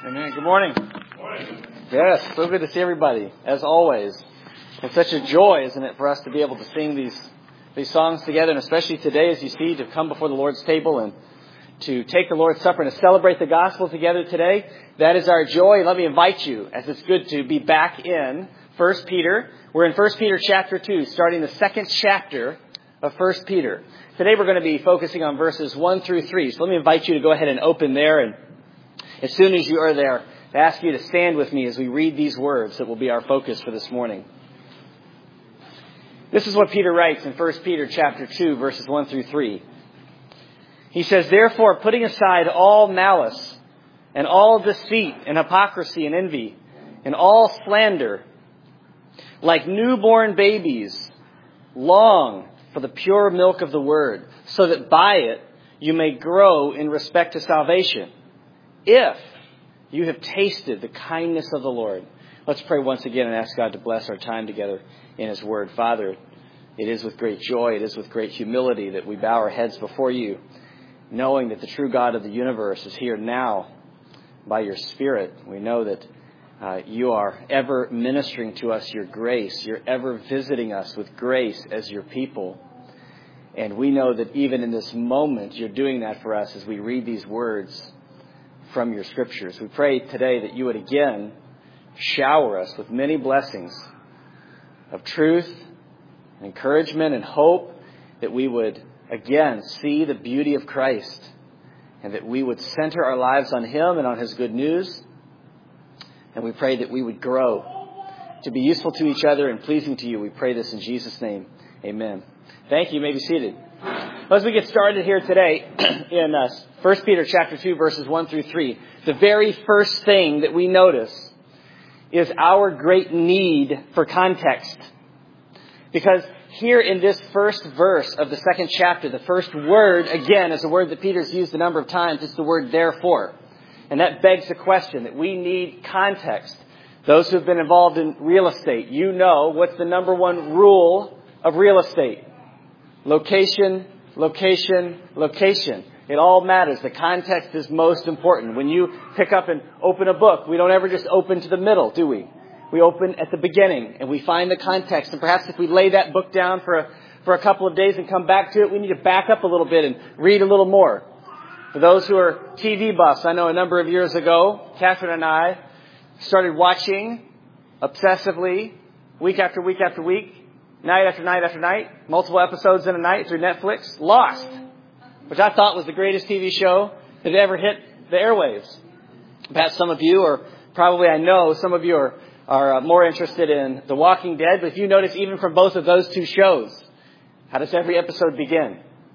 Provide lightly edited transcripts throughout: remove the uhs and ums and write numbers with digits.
Amen. Good morning. Yes, so good to see everybody, as always. It's such a joy, isn't it, for us to be able to sing these songs together, and especially today, as you see, to come before the Lord's table and to take the Lord's Supper and to celebrate the gospel together today. That is our joy. Let me invite you, as it's good to be back in 1 Peter. We're in 1 Peter chapter 2, starting the second chapter of 1 Peter. Today we're going to be focusing on verses 1 through 3. So let me invite you to go ahead and open there, and as soon as you are there, I ask you to stand with me as we read these words that will be our focus for this morning. This is what Peter writes in 1 Peter chapter 2, verses 1 through 3. He says, "Therefore, putting aside all malice and all deceit and hypocrisy and envy and all slander, like newborn babies, long for the pure milk of the word, so that by it you may grow in respect to salvation, if you have tasted the kindness of the Lord." Let's pray once again and ask God to bless our time together in His Word. Father, it is with great joy, it is with great humility that we bow our heads before you, knowing that the true God of the universe is here now by your Spirit. We know that you are ever ministering to us your grace. You're ever visiting us with grace as your people. And we know that even in this moment, you're doing that for us as we read these words from your scriptures. We pray today that you would again shower us with many blessings of truth, encouragement, and hope, that we would again see the beauty of Christ, and that we would center our lives on Him and on His good news. And we pray that we would grow to be useful to each other and pleasing to you. We pray this in Jesus' name. Amen. Thank you. You may be seated. As we get started here today in 1 Peter chapter 2, verses 1 through 3, the very first thing that we notice is our great need for context. Because here in this first verse of the second chapter, the first word, again, is a word that Peter's used a number of times. It's the word therefore. And that begs the question that we need context. Those who have been involved in real estate, you know what's the number one rule of real estate. Location, location, location. It all matters. The context is most important. When you pick up and open a book, we don't ever just open to the middle, do we? We open at the beginning and we find the context. And perhaps if we lay that book down for a couple of days and come back to it, we need to back up a little bit and read a little more. For those who are TV buffs, I know a number of years ago, Catherine and I started watching obsessively, week after week after week, night after night after night, multiple episodes in a night through Netflix, Lost, which I thought was the greatest TV show that ever hit the airwaves. Perhaps some of you, or probably I know some of you are more interested in The Walking Dead, but if you notice, even from both of those two shows, how does every episode begin?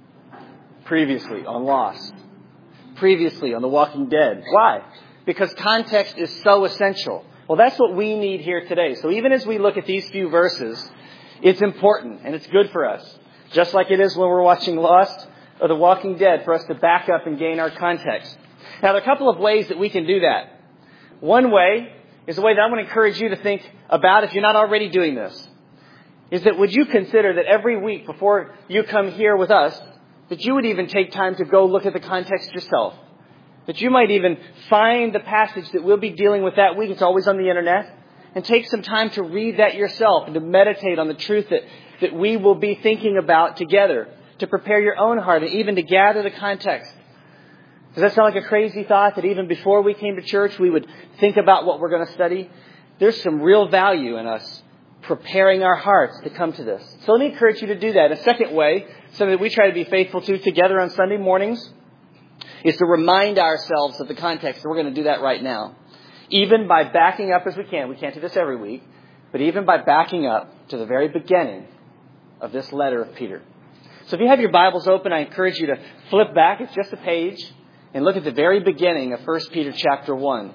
Previously on Lost. Previously on The Walking Dead. Why? Because context is so essential. Well, that's what we need here today. So even as we look at these few verses, it's important and it's good for us. Just like it is when we're watching Lost or The Walking Dead, for us to back up and gain our context. Now, there are a couple of ways that we can do that. One way is the way that I'm going to encourage you to think about, if you're not already doing this, is that would you consider that every week before you come here with us, that you would even take time to go look at the context yourself. That you might even find the passage that we'll be dealing with that week. It's always on the internet. And take some time to read that yourself and to meditate on the truth that we will be thinking about together, to prepare your own heart and even to gather the context. Does that sound like a crazy thought, that even before we came to church we would think about what we're going to study? There's some real value in us preparing our hearts to come to this. So let me encourage you to do that. A second way, something that we try to be faithful to together on Sunday mornings, is to remind ourselves of the context. And we're going to do that right now. Even by backing up as we can. We can't do this every week. But even by backing up to the very beginning of this letter of Peter. So if you have your Bibles open, I encourage you to flip back. It's just a page. And look at the very beginning of 1 Peter chapter 1.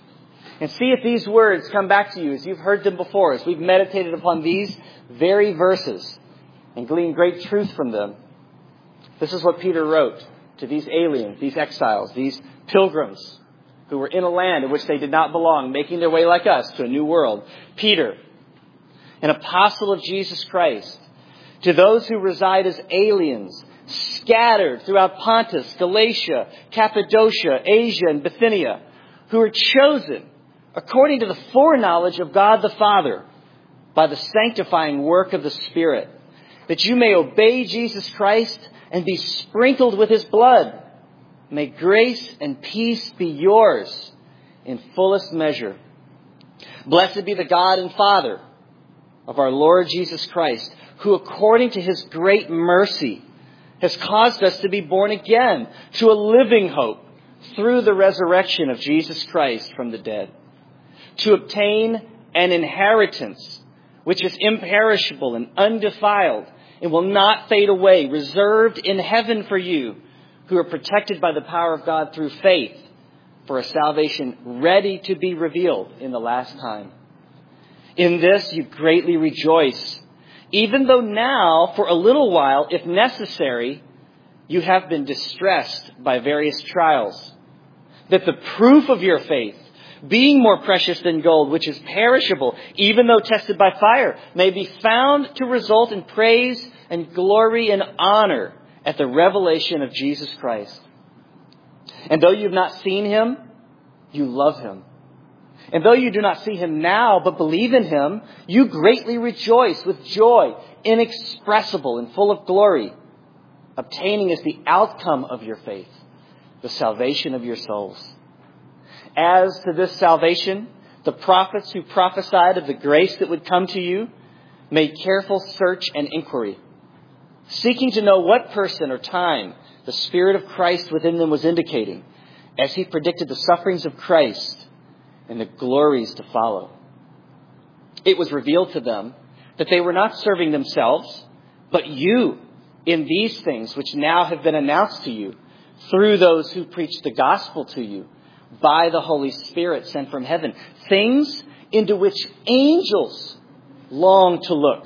And see if these words come back to you as you've heard them before, as we've meditated upon these very verses and gleaned great truth from them. This is what Peter wrote to these aliens, these exiles, these pilgrims who were in a land in which they did not belong, making their way like us to a new world. Peter, an apostle of Jesus Christ, to those who reside as aliens, scattered throughout Pontus, Galatia, Cappadocia, Asia, and Bithynia, who are chosen according to the foreknowledge of God the Father by the sanctifying work of the Spirit, that you may obey Jesus Christ and be sprinkled with His blood. May grace and peace be yours in fullest measure. Blessed be the God and Father of our Lord Jesus Christ, who according to His great mercy has caused us to be born again to a living hope through the resurrection of Jesus Christ from the dead, to obtain an inheritance which is imperishable and undefiled and will not fade away, reserved in heaven for you, who are protected by the power of God through faith, for a salvation ready to be revealed in the last time. In this you greatly rejoice, even though now, for a little while, if necessary, you have been distressed by various trials, that the proof of your faith, being more precious than gold, which is perishable, even though tested by fire, may be found to result in praise and glory and honor at the revelation of Jesus Christ. And though you have not seen Him, you love Him. And though you do not see Him now, but believe in Him, you greatly rejoice with joy inexpressible and full of glory, obtaining as the outcome of your faith the salvation of your souls. As to this salvation, the prophets who prophesied of the grace that would come to you made careful search and inquiry, seeking to know what person or time the Spirit of Christ within them was indicating, as He predicted the sufferings of Christ and the glories to follow. It was revealed to them that they were not serving themselves, but you in these things which now have been announced to you through those who preach the gospel to you by the Holy Spirit sent from heaven, things into which angels long to look.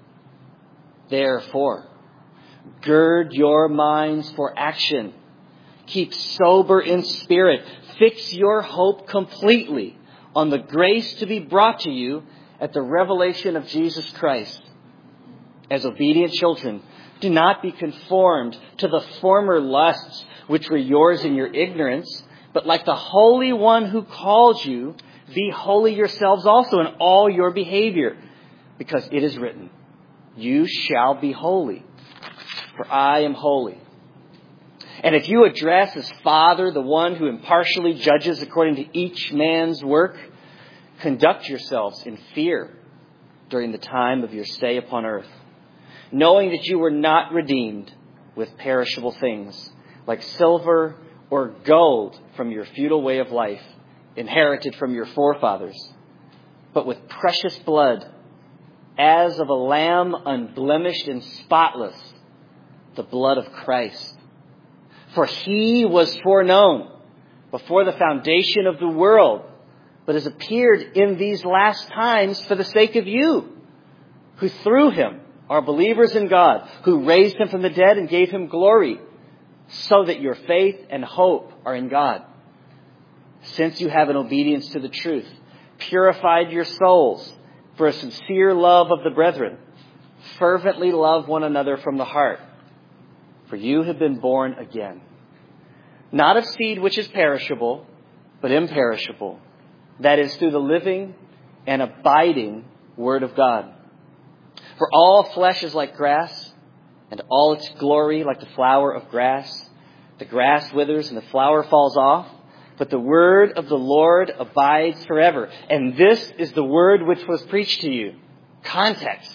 Therefore, gird your minds for action. Keep sober in spirit. Fix your hope completely on the grace to be brought to you at the revelation of Jesus Christ. As obedient children, do not be conformed to the former lusts which were yours in your ignorance, but like the Holy One who called you, be holy yourselves also in all your behavior, because it is written, you shall be holy, for I am holy. And if you address as Father the one who impartially judges according to each man's work, conduct yourselves in fear during the time of your stay upon earth, knowing that you were not redeemed with perishable things, like silver or gold from your futile way of life, inherited from your forefathers, but with precious blood, as of a lamb unblemished and spotless, the blood of Christ. For He was foreknown before the foundation of the world, but has appeared in these last times for the sake of you, who through Him are believers in God, who raised Him from the dead and gave Him glory, so that your faith and hope are in God. Since you have in obedience to the truth purified your souls for a sincere love of the brethren, fervently love one another from the heart. For you have been born again, not of seed which is perishable, but imperishable, that is, through the living and abiding Word of God. For all flesh is like grass, and all its glory like the flower of grass. The grass withers and the flower falls off, but the word of the Lord abides forever. And this is the word which was preached to you. Context.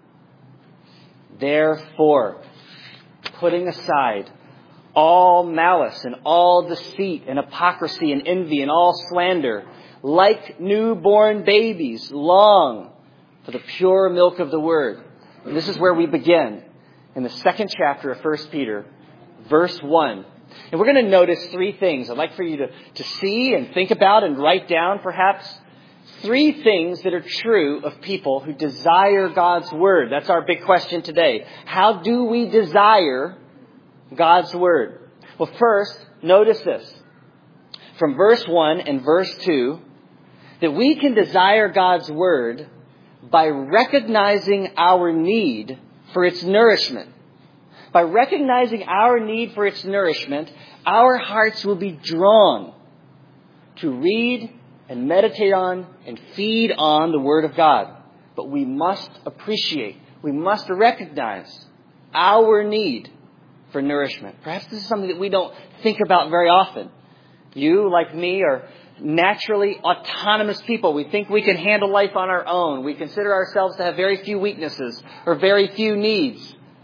Therefore, putting aside all malice and all deceit and hypocrisy and envy and all slander, like newborn babies, long for the pure milk of the word. And this is where we begin. In the second chapter of 1 Peter, verse 1. And we're going to notice three things. I'd like for you to see and think about and write down perhaps three things that are true of people who desire God's Word. That's our big question today. How do we desire God's Word? Well, first, notice this. From verse 1 and verse 2, that we can desire God's Word by recognizing our need for its nourishment. By recognizing our need for its nourishment, our hearts will be drawn to read and meditate on and feed on the Word of God. But we must appreciate, we must recognize our need for nourishment. Perhaps this is something that we don't think about very often. You, like me, are naturally autonomous people. We think we can handle life on our own. We consider ourselves to have very few weaknesses or very few needs.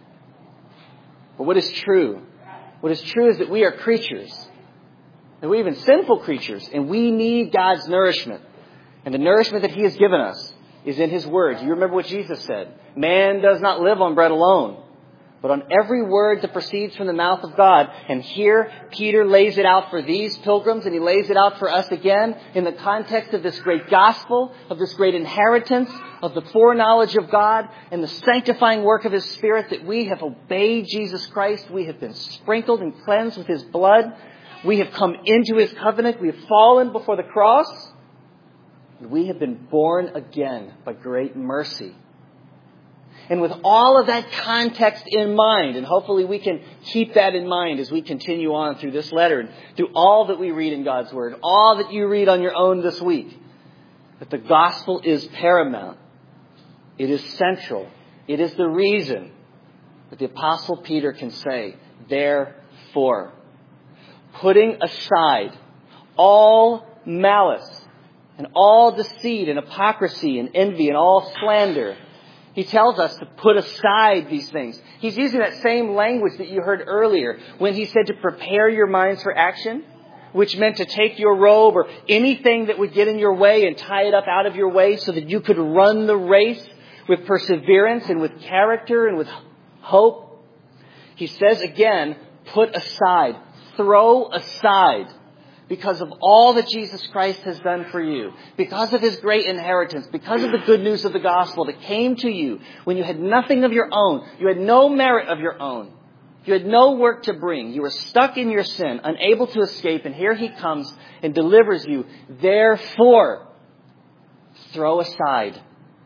But what is true? What is true is that we are creatures. And we're even sinful creatures. And we need God's nourishment. And the nourishment that He has given us is in His Word. You remember what Jesus said. Man does not live on bread alone, but on every word that proceeds from the mouth of God. And here, Peter lays it out for these pilgrims, and he lays it out for us again in the context of this great gospel, of this great inheritance, of the foreknowledge of God, and the sanctifying work of His Spirit, that we have obeyed Jesus Christ. We have been sprinkled and cleansed with His blood. We have come into His covenant. We have fallen before the cross. And we have been born again by great mercy. And with all of that context in mind, and hopefully we can keep that in mind as we continue on through this letter and through all that we read in God's Word, all that you read on your own this week, that the gospel is paramount. It is central. It is the reason that the Apostle Peter can say, therefore, putting aside all malice and all deceit and hypocrisy and envy and all slander, He tells us to put aside these things. He's using that same language that you heard earlier when he said to prepare your minds for action, which meant to take your robe or anything that would get in your way and tie it up out of your way so that you could run the race with perseverance and with character and with hope. He says again, put aside, throw aside. Because of all that Jesus Christ has done for you, because of His great inheritance, because of the good news of the gospel that came to you when you had nothing of your own, you had no merit of your own, you had no work to bring, you were stuck in your sin, unable to escape, and here He comes and delivers you. Therefore, throw aside,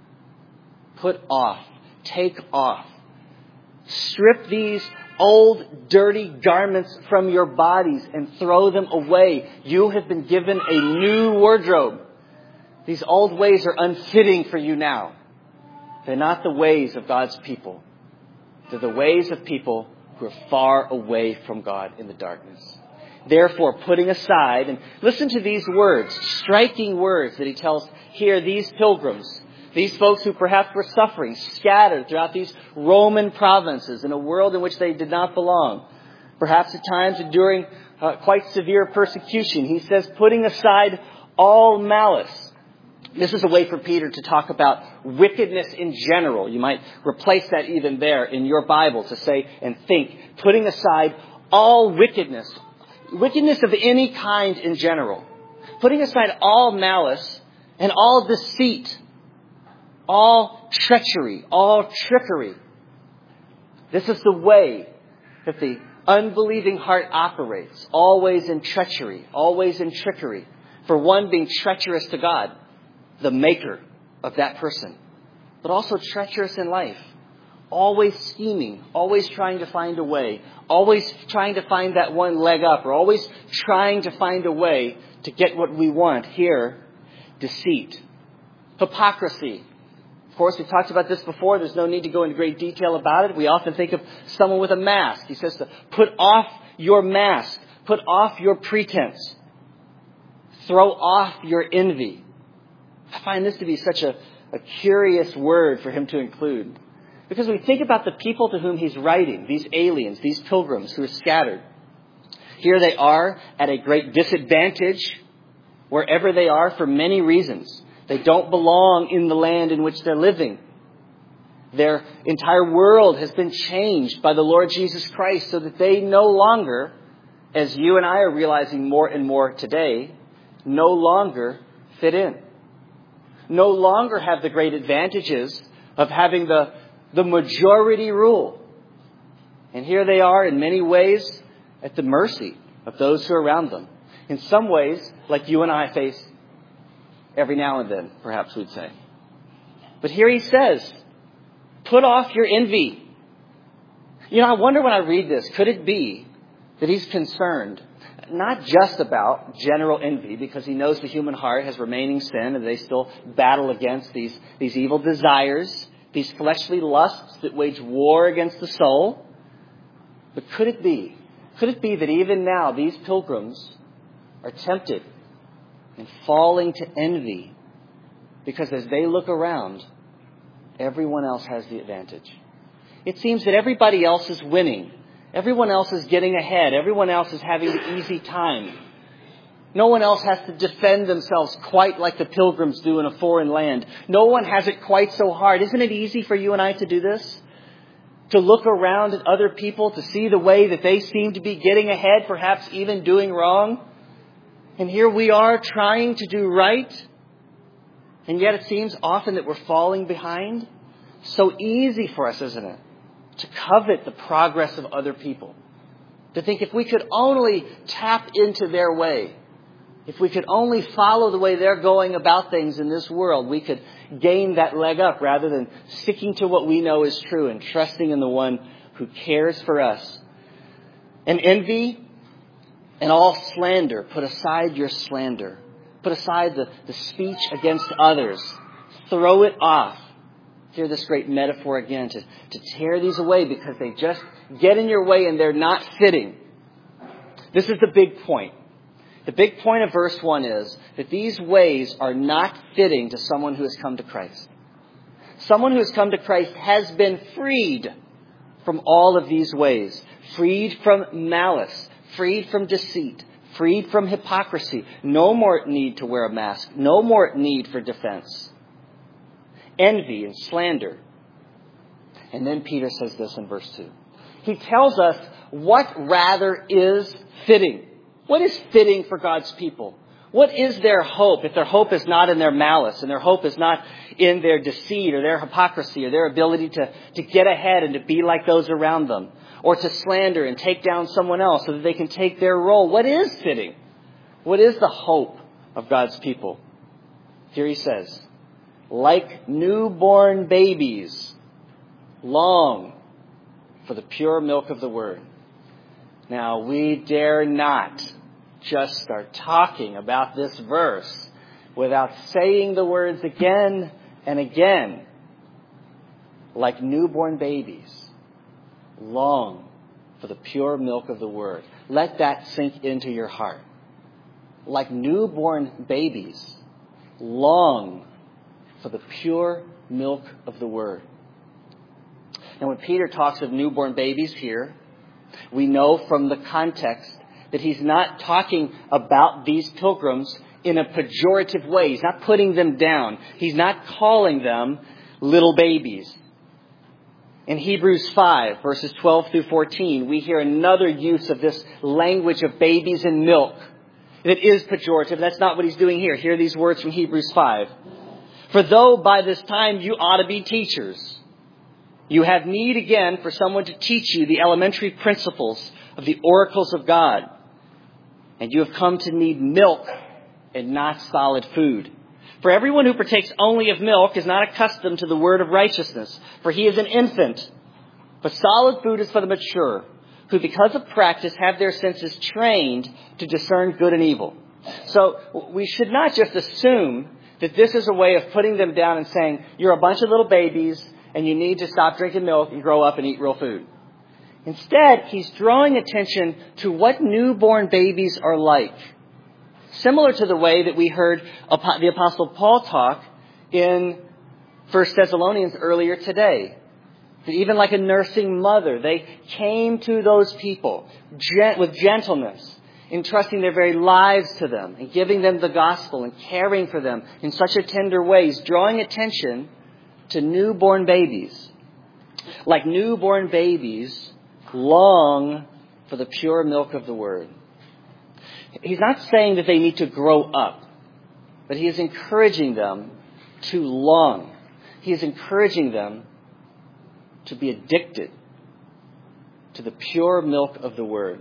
put off, take off, strip these old, dirty garments from your bodies and throw them away. You have been given a new wardrobe. These old ways are unfitting for you now. They're not the ways of God's people. They're the ways of people who are far away from God in the darkness. Therefore, putting aside, and listen to these words, striking words that he tells here, these pilgrims, these folks who perhaps were suffering, scattered throughout these Roman provinces in a world in which they did not belong. Perhaps at times enduring quite severe persecution. He says, putting aside all malice. This is a way for Peter to talk about wickedness in general. You might replace that even there in your Bible to say and think, putting aside all wickedness. Wickedness of any kind in general. Putting aside all malice and all deceit. All treachery, all trickery. This is the way that the unbelieving heart operates. Always in treachery, always in trickery. For one, being treacherous to God, the maker of that person. But also treacherous in life. Always scheming, always trying to find a way. Always trying to find that one leg up. Or always trying to find a way to get what we want. Here, deceit. Hypocrisy. Of course, we've talked about this before. There's no need to go into great detail about it. We often think of someone with a mask. He says to put off your mask. Put off your pretense. Throw off your envy. I find this to be such a curious word for him to include. Because we think about the people to whom he's writing, these aliens, these pilgrims who are scattered. Here they are at a great disadvantage wherever they are for many reasons. They don't belong in the land in which they're living. Their entire world has been changed by the Lord Jesus Christ so that they no longer, as you and I are realizing more and more today, no longer fit in. No longer have the great advantages of having the majority rule. And here they are in many ways at the mercy of those who are around them. In some ways, like you and I face every now and then, perhaps we'd say. But here he says, put off your envy. You know, I wonder when I read this, could it be that he's concerned? not just about general envy, because he knows the human heart has remaining sin and they still battle against these evil desires, these fleshly lusts that wage war against the soul. But could it be that even now these pilgrims are tempted and falling to envy because as they look around, everyone else has the advantage? It seems that everybody else is winning. Everyone else is getting ahead. Everyone else is having the easy time. No one else has to defend themselves quite like the pilgrims do in a foreign land. No one has it quite so hard. Isn't it easy for you and I to do this? To look around at other people, to see the way that they seem to be getting ahead, perhaps even doing wrong. And here we are trying to do right. And yet it seems often that we're falling behind. So easy for us, isn't it? To covet the progress of other people. To think if we could only tap into their way, if we could only follow the way they're going about things in this world, we could gain that leg up rather than sticking to what we know is true and trusting in the one who cares for us. And envy and all slander, put aside your slander. Put aside the speech against others. Throw it off. Hear this great metaphor again, to tear these away because they just get in your way and they're not fitting. This is the big point. The big point of verse 1 is that these ways are not fitting to someone who has come to Christ. Someone who has come to Christ has been freed from all of these ways. Freed from malice. Freed from deceit. Freed from hypocrisy. No more need to wear a mask. No more need for defense. Envy and slander. And then Peter says this in verse 2. He tells us what rather is fitting. What is fitting for God's people? What is their hope if their hope is not in their malice and their hope is not in their deceit or their hypocrisy or their ability to get ahead and to be like those around them or to slander and take down someone else so that they can take their role? What is fitting? What is the hope of God's people? Here he says, like newborn babies, long for the pure milk of the word. Now, we dare not just start talking about this verse without saying the words again and again. Like newborn babies, long for the pure milk of the word. Let that sink into your heart. Like newborn babies, long for the pure milk of the word. And when Peter talks of newborn babies here, we know from the context that he's not talking about these pilgrims in a pejorative way. He's not putting them down. He's not calling them little babies. In Hebrews 5, verses 12 through 14, we hear another use of this language of babies and milk. It is pejorative. That's not what he's doing here. Hear these words from Hebrews 5. For though by this time you ought to be teachers, you have need again for someone to teach you the elementary principles of the oracles of God. And you have come to need milk and not solid food. For everyone who partakes only of milk is not accustomed to the word of righteousness, for he is an infant. But solid food is for the mature, who because of practice have their senses trained to discern good and evil. So we should not just assume that this is a way of putting them down and saying, you're a bunch of little babies and you need to stop drinking milk and grow up and eat real food. Instead, he's drawing attention to what newborn babies are like. Similar to the way that we heard the Apostle Paul talk in 1 Thessalonians earlier today. That even like a nursing mother, they came to those people with gentleness, entrusting their very lives to them and giving them the gospel and caring for them in such a tender ways, drawing attention to newborn babies. Like newborn babies, long for the pure milk of the word. He's not saying that they need to grow up, but he is encouraging them to long. He is encouraging them to be addicted to the pure milk of the word.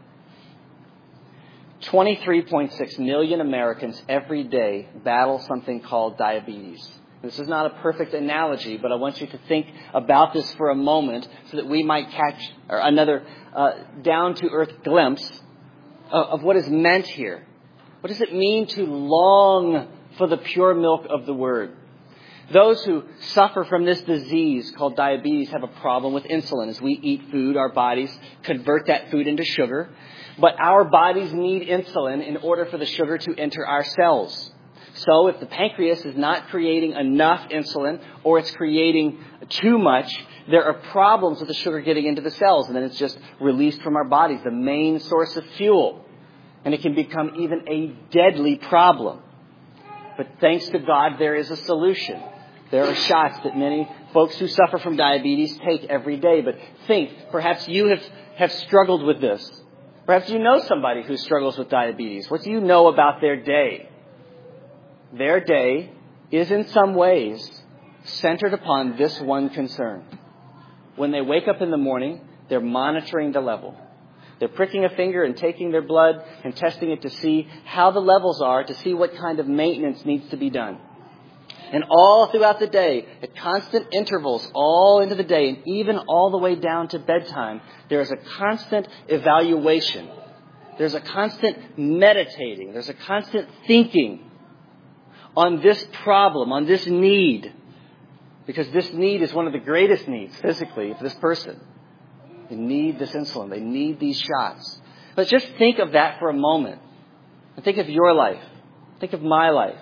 23.6 million Americans every day battle something called diabetes. This is not a perfect analogy, but I want you to think about this for a moment so that we might catch another down-to-earth glimpse of what is meant here. What does it mean to long for the pure milk of the Word? Those who suffer from this disease called diabetes have a problem with insulin. As we eat food, our bodies convert that food into sugar. But our bodies need insulin in order for the sugar to enter our cells. So if the pancreas is not creating enough insulin or it's creating too much, there are problems with the sugar getting into the cells. And then it's just released from our bodies, the main source of fuel. And it can become even a deadly problem. But thanks to God, there is a solution. There are shots that many folks who suffer from diabetes take every day. But think, perhaps you have struggled with this. Perhaps you know somebody who struggles with diabetes. What do you know about their day? Their day is in some ways centered upon this one concern. When they wake up in the morning, they're monitoring the level. They're pricking a finger and taking their blood and testing it to see how the levels are, to see what kind of maintenance needs to be done. And all throughout the day, at constant intervals, all into the day, and even all the way down to bedtime, there is a constant evaluation. There's a constant meditating. There's a constant thinking on this problem, on this need. Because this need is one of the greatest needs physically for this person. They need this insulin. They need these shots. But just think of that for a moment. And think of your life. Think of my life.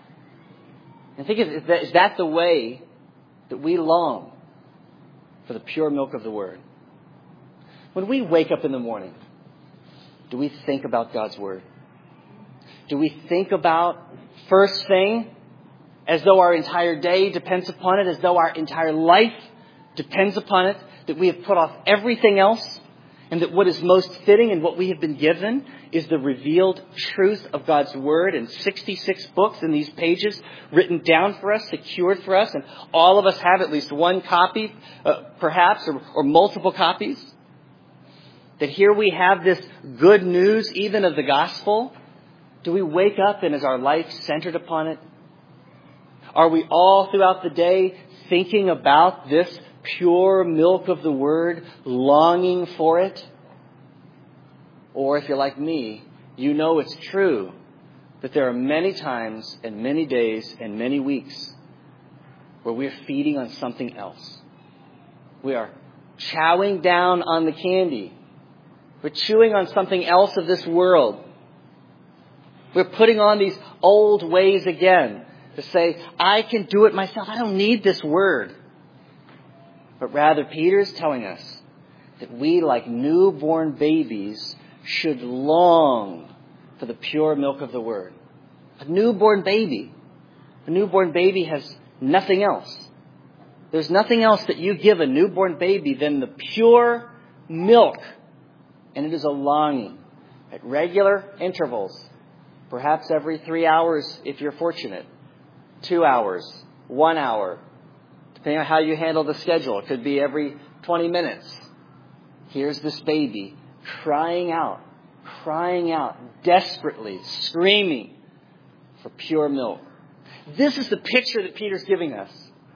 And think of, is that the way that we long for the pure milk of the Word? When we wake up in the morning, do we think about God's Word? Do we think about, first thing, as though our entire day depends upon it, as though our entire life depends upon it, that we have put off everything else, and that what is most fitting and what we have been given is the revealed truth of God's Word in 66 books in these pages, written down for us, secured for us, and all of us have at least one copy, perhaps, or multiple copies? That here we have this good news, even of the gospel. Do we wake up and is our life centered upon it? Are we all throughout the day thinking about this pure milk of the Word, longing for it? Or if you're like me, you know it's true that there are many times and many days and many weeks where we're feeding on something else. We are chowing down on the candy. We're chewing on something else of this world. We're putting on these old ways again to say, I can do it myself. I don't need this Word. But rather, Peter's telling us that we, like newborn babies, should long for the pure milk of the Word. A newborn baby has nothing else. There's nothing else that you give a newborn baby than the pure milk. And it is a longing at regular intervals, perhaps every 3 hours if you're fortunate, 2 hours, 1 hour, depending on how you handle the schedule. It could be every 20 minutes. Here's this baby crying out, desperately, screaming for pure milk. This is the picture that Peter's giving us.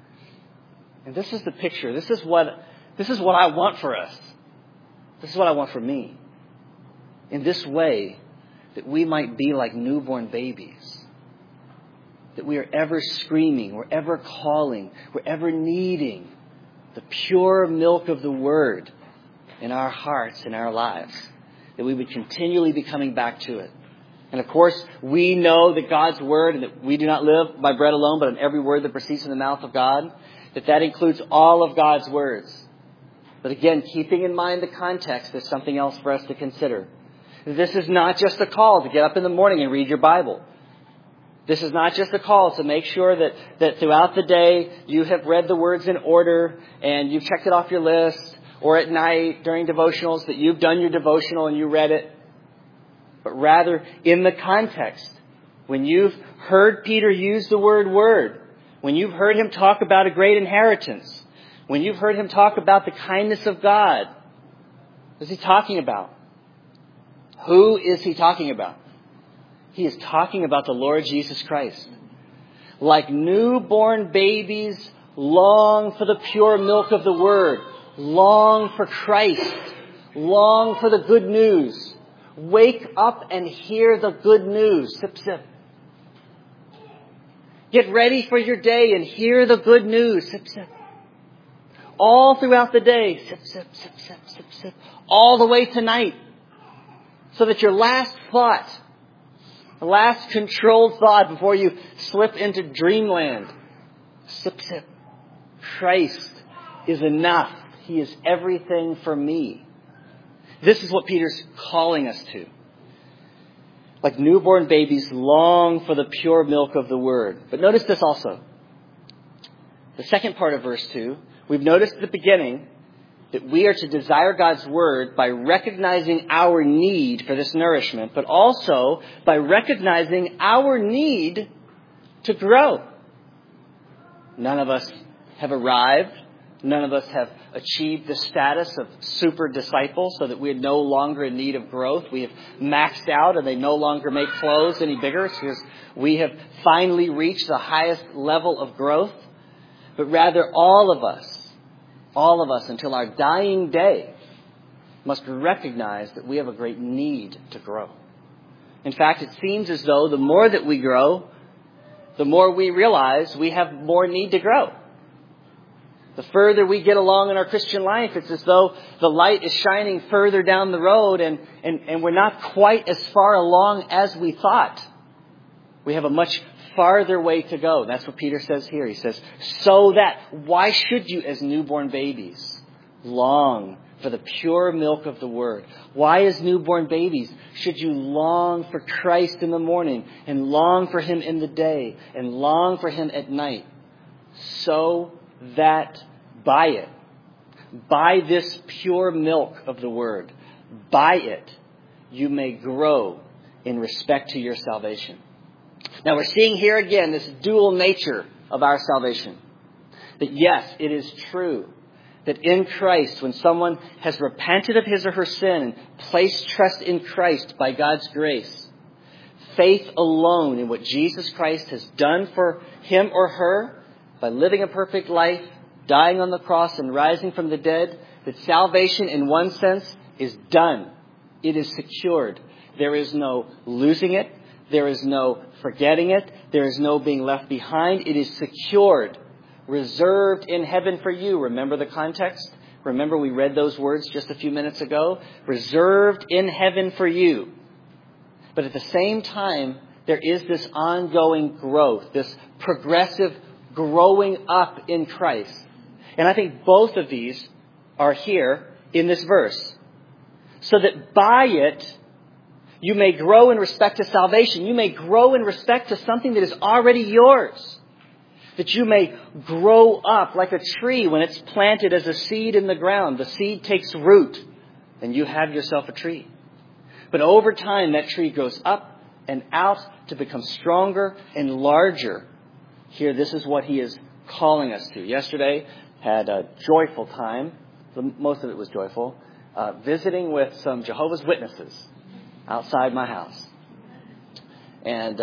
And this is the picture. This is what I want for us. This is what I want for me. In this way, that we might be like newborn babies. That we are ever screaming, we're ever calling, we're ever needing the pure milk of the Word in our hearts, in our lives. That we would continually be coming back to it. And of course, we know that God's Word, and that we do not live by bread alone, but on every word that proceeds from the mouth of God, that includes all of God's words. But again, keeping in mind the context, there's something else for us to consider. This is not just a call to get up in the morning and read your Bible. This is not just a call to make sure that throughout the day you have read the words in order and you've checked it off your list, or at night during devotionals that you've done your devotional and you read it. But rather, in the context, when you've heard Peter use the word, when you've heard him talk about a great inheritance, when you've heard him talk about the kindness of God, what is he talking about? Who is he talking about? He is talking about the Lord Jesus Christ. Like newborn babies long for the pure milk of the Word, long for Christ, long for the good news, Wake up and hear the good news. Sip, sip. Get ready for your day and hear the good news. Sip, sip. All throughout the day. Sip, sip, sip, sip, sip, sip. All the way tonight. So that your last thought, the last controlled thought before you slip into dreamland. Sip, sip. Christ is enough. He is everything for me. This is what Peter's calling us to. Like newborn babies long for the pure milk of the Word. But notice this also. The second part of verse 2, we've noticed at the beginning that we are to desire God's Word by recognizing our need for this nourishment, but also by recognizing our need to grow. None of us have arrived. None of us have achieved the status of super disciples so that we are no longer in need of growth. We have maxed out and they no longer make clothes any bigger because we have finally reached the highest level of growth. But rather all of us until our dying day must recognize that we have a great need to grow. In fact, it seems as though the more that we grow, the more we realize we have more need to grow. The further we get along in our Christian life, it's as though the light is shining further down the road and we're not quite as far along as we thought. We have a much farther way to go. That's what Peter says here. He says, so that, why should you as newborn babies long for the pure milk of the Word? Why as newborn babies should you long for Christ in the morning and long for Him in the day and long for Him at night? So that by this pure milk of the Word, by it, you may grow in respect to your salvation. Now we're seeing here again this dual nature of our salvation. That yes, it is true that in Christ, when someone has repented of his or her sin and placed trust in Christ by God's grace, faith alone in what Jesus Christ has done for him or her, by living a perfect life, dying on the cross and rising from the dead, that salvation in one sense is done. It is secured. There is no losing it. There is no forgetting it. There is no being left behind. It is secured, reserved in heaven for you. Remember the context? Remember we read those words just a few minutes ago? Reserved in heaven for you. But at the same time, there is this ongoing growth, this progressive growing up in Christ. And I think both of these are here in this verse. So that by it, you may grow in respect to salvation. You may grow in respect to something that is already yours. That you may grow up like a tree when it's planted as a seed in the ground. The seed takes root and you have yourself a tree. But over time, that tree grows up and out to become stronger and larger. Here, this is what he is calling us to. Yesterday, had a joyful time. Most of it was joyful. Visiting with some Jehovah's Witnesses outside my house. And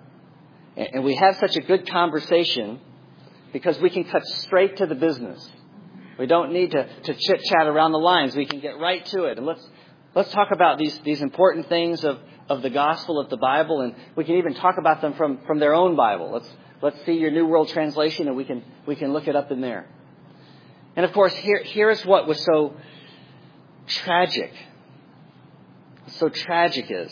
we have such a good conversation because we can cut straight to the business. We don't need to chit-chat around the lines. We can get right to it. And let's talk about these important things of the gospel of the Bible, and we can even talk about them from their own Bible. Let's see your New World Translation, and we can look it up in there. And of course, here is what was so tragic. So tragic is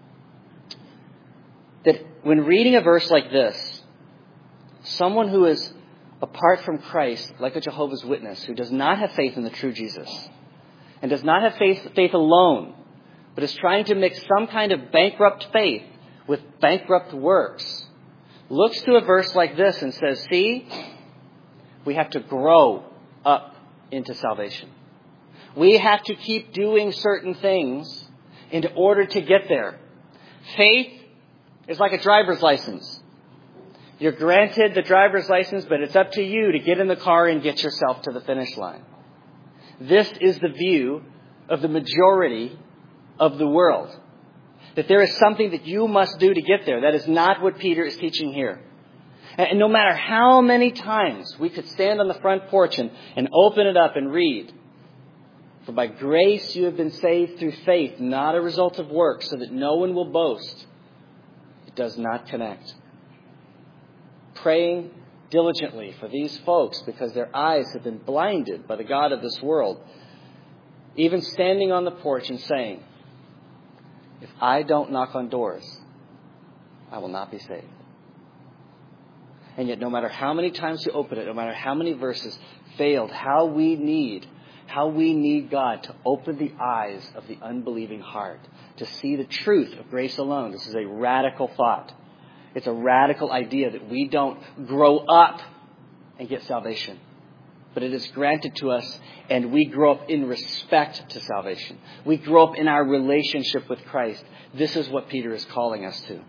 that when reading a verse like this, someone who is apart from Christ, like a Jehovah's Witness, who does not have faith in the true Jesus, and does not have faith alone, but is trying to mix some kind of bankrupt faith with bankrupt works, looks to a verse like this and says, see, we have to grow up into salvation. We have to keep doing certain things in order to get there. Faith is like a driver's license. You're granted the driver's license, but it's up to you to get in the car and get yourself to the finish line. This is the view of the majority of the world. That there is something that you must do to get there. That is not what Peter is teaching here. And no matter how many times we could stand on the front porch and open it up and read, For by grace you have been saved through faith, not a result of works, so that no one will boast. It does not connect. Praying diligently for these folks because their eyes have been blinded by the god of this world. Even standing on the porch and saying, if I don't knock on doors, I will not be saved. And yet no matter how many times you open it, no matter how many verses failed, how we need God to open the eyes of the unbelieving heart, to see the truth of grace alone. This is a radical thought. It's a radical idea that we don't grow up and get salvation. But it is granted to us, and we grow up in respect to salvation. We grow up in our relationship with Christ. This is what Peter is calling us to.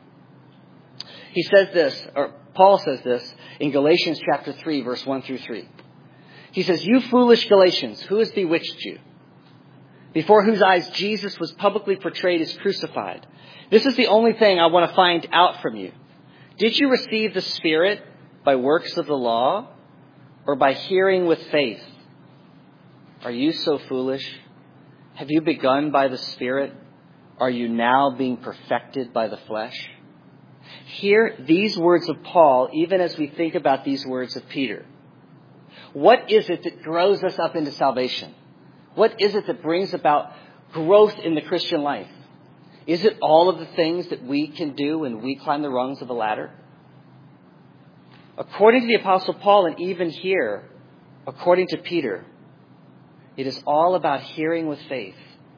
He says this, or Paul says this, in Galatians chapter 3, verse 1 through 3. He says, you foolish Galatians, who has bewitched you? Before whose eyes Jesus was publicly portrayed as crucified. This is the only thing I want to find out from you. Did you receive the Spirit by works of the law or by hearing with faith? Are you so foolish? Have you begun by the Spirit? Are you now being perfected by the flesh? Hear these words of Paul, even as we think about these words of Peter. What is it that grows us up into salvation? What is it that brings about growth in the Christian life? Is it all of the things that we can do when we climb the rungs of the ladder? According to the Apostle Paul, and even here, according to Peter, it is all about hearing with faith.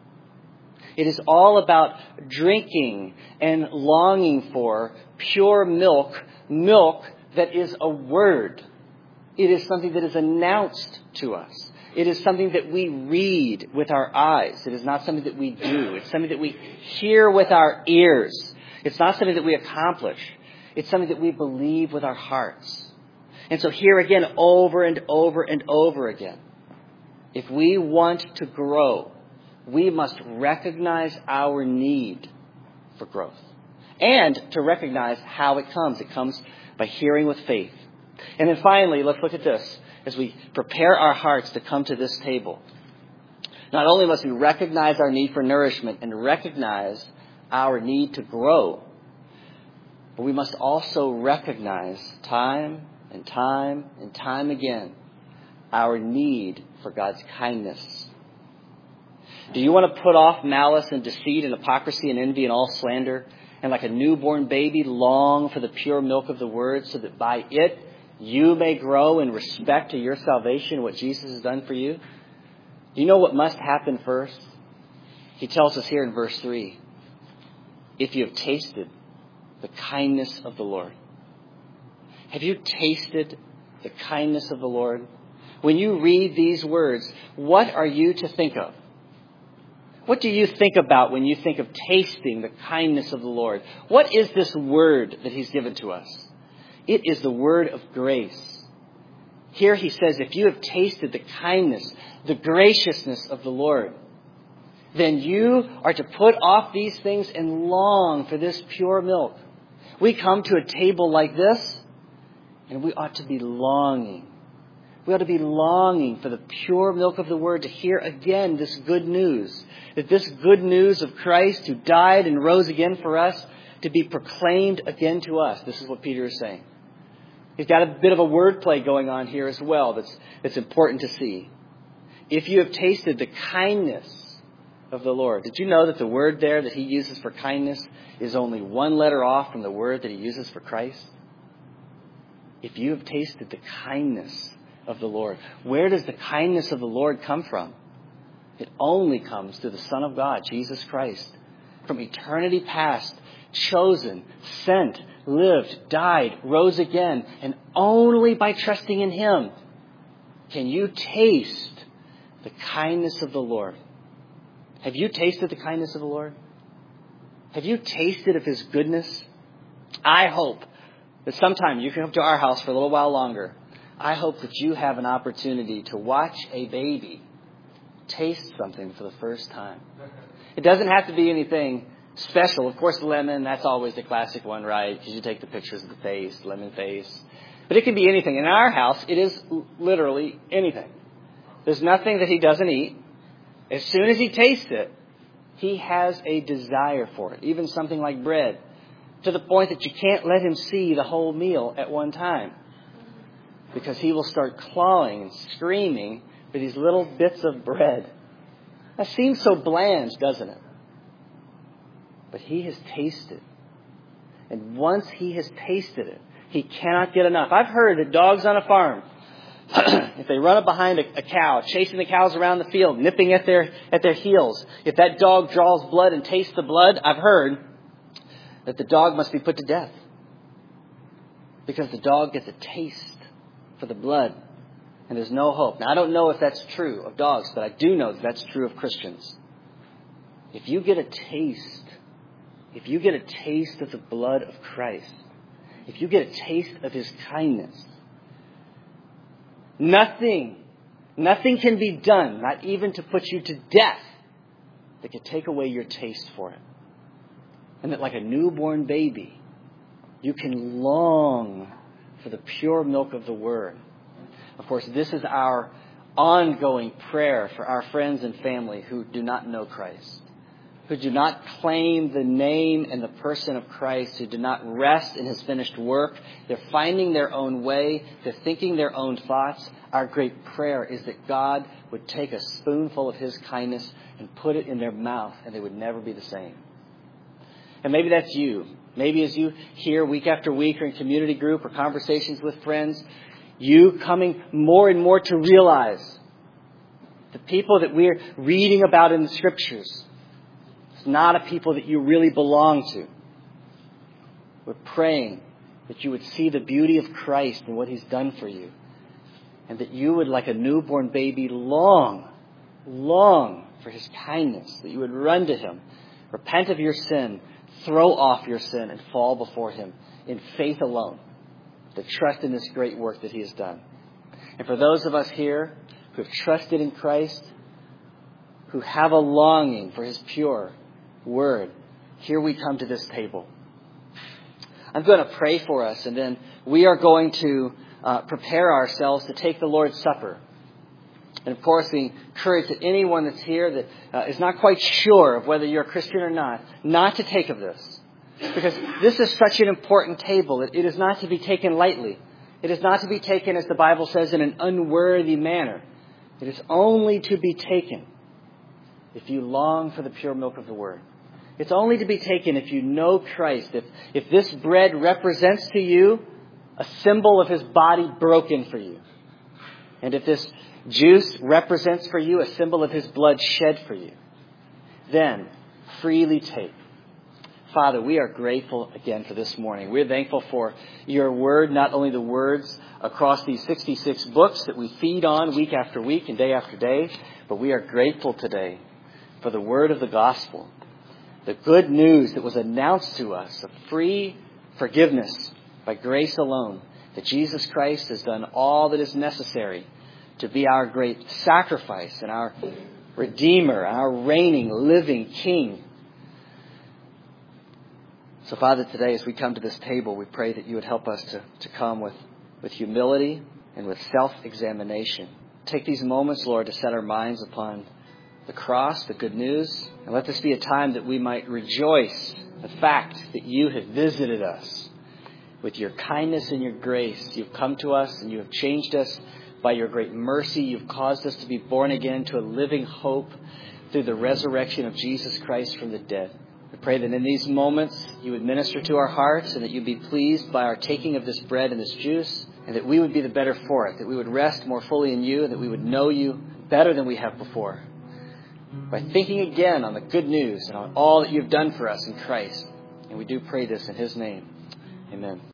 It is all about drinking and longing for pure milk that is a word. It is something that is announced to us. It is something that we read with our eyes. It is not something that we do. It's something that we hear with our ears. It's not something that we accomplish. It's something that we believe with our hearts. And so here again, over and over and over again, if we want to grow, we must recognize our need for growth. And to recognize how it comes. It comes by hearing with faith. And then finally, let's look at this. As we prepare our hearts to come to this table, not only must we recognize our need for nourishment and recognize our need to grow, but we must also recognize time and time and time again our need for God's kindness. Do you want to put off malice and deceit and hypocrisy and envy and all slander, and like a newborn baby long for the pure milk of the word, so that by it you may grow in respect to your salvation, what Jesus has done for you? Do you know what must happen first? He tells us here in verse 3, if you have tasted the kindness of the Lord. Have you tasted the kindness of the Lord? When you read these words, what are you to think of? What do you think about when you think of tasting the kindness of the Lord? What is this word that He's given to us? It is the word of grace. Here he says, if you have tasted the kindness, the graciousness of the Lord, then you are to put off these things and long for this pure milk. We come to a table like this, and we ought to be longing. We ought to be longing for the pure milk of the word, to hear again this good news. That this good news of Christ who died and rose again for us, to be proclaimed again to us. This is what Peter is saying. He's got a bit of a wordplay going on here as well that's important to see. If you have tasted the kindness of the Lord. Did you know that the word there that He uses for kindness is only one letter off from the word that He uses for Christ? If you have tasted the kindness of the Lord. Where does the kindness of the Lord come from? It only comes through the Son of God, Jesus Christ. From eternity past, chosen, sent, lived, died, rose again, and only by trusting in Him can you taste the kindness of the Lord. Have you tasted the kindness of the Lord? Have you tasted of His goodness? I hope that sometime you can come to our house for a little while longer. I hope that you have an opportunity to watch a baby taste something for the first time. It doesn't have to be anything special. Of course, lemon, that's always the classic one, right? Because you take the pictures of the face, lemon face. But it can be anything. In our house, it is literally anything. There's nothing that he doesn't eat. As soon as he tastes it, he has a desire for it, even something like bread, to the point that you can't let him see the whole meal at one time, because he will start clawing and screaming for these little bits of bread. That seems so bland, doesn't it? But he has tasted. And once he has tasted it, he cannot get enough. I've heard that dogs on a farm, if they run up behind a cow, chasing the cows around the field, nipping at their heels, if that dog draws blood and tastes the blood, I've heard that the dog must be put to death. Because the dog gets a taste for the blood. And there's no hope. Now, I don't know if that's true of dogs, but I do know that that's true of Christians. If you get a taste of the blood of Christ, if you get a taste of his kindness, nothing can be done, not even to put you to death, that can take away your taste for it. And that like a newborn baby, you can long for the pure milk of the Word. Of course, this is our ongoing prayer for our friends and family who do not know Christ, who do not claim the name and the person of Christ, who do not rest in his finished work. They're finding their own way. They're thinking their own thoughts. Our great prayer is that God would take a spoonful of his kindness and put it in their mouth, and they would never be the same. And maybe that's you. Maybe as you hear week after week or in community group or conversations with friends, you coming more and more to realize the people that we're reading about in the Scriptures, it's not a people that you really belong to. We're praying that you would see the beauty of Christ and what he's done for you. And that you would, like a newborn baby, long for his kindness. That you would run to him, repent of your sin, throw off your sin, and fall before him in faith alone. To trust in this great work that he has done. And for those of us here who have trusted in Christ, who have a longing for his pure Word, here we come to this table. I'm going to pray for us, and then we are going to prepare ourselves to take the Lord's Supper. And of course, we encourage that anyone that's here that is not quite sure of whether you're a Christian or not to take of this. Because this is such an important table. It is not to be taken lightly. It is not to be taken, as the Bible says, in an unworthy manner. It is only to be taken if you long for the pure milk of the Word. It's only to be taken if you know Christ. If this bread represents to you a symbol of his body broken for you. And if this juice represents for you a symbol of his blood shed for you. Then freely take. Father, we are grateful again for this morning. We're thankful for your Word, not only the words across these 66 books that we feed on week after week and day after day, but we are grateful today for the Word of the gospel, the good news that was announced to us of free forgiveness by grace alone, that Jesus Christ has done all that is necessary to be our great sacrifice and our Redeemer, our reigning, living King. So, Father, today as we come to this table, we pray that you would help us to come with humility and with self-examination. Take these moments, Lord, to set our minds upon the cross, the good news, and let this be a time that we might rejoice the fact that you have visited us with your kindness and your grace. You've come to us and you have changed us by your great mercy. You've caused us to be born again to a living hope through the resurrection of Jesus Christ from the dead. We pray that in these moments you would minister to our hearts and that you'd be pleased by our taking of this bread and this juice, and that we would be the better for it, that we would rest more fully in you, and that we would know you better than we have before. By thinking again on the good news and on all that you've done for us in Christ. And we do pray this in his name. Amen.